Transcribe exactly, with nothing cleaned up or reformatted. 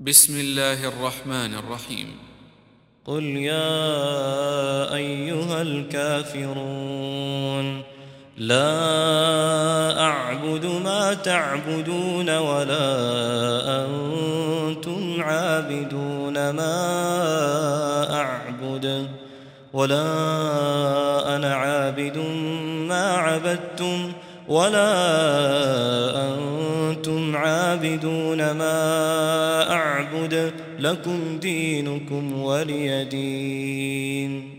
بسم الله الرحمن الرحيم. قل يا أيها الكافرون لا أعبد ما تعبدون ولا أنتم عابدون ما أعبد ولا أنا عابد ما عبدتم ولا أنتم عابدون ما أعبد لكم دينكم ولي دين.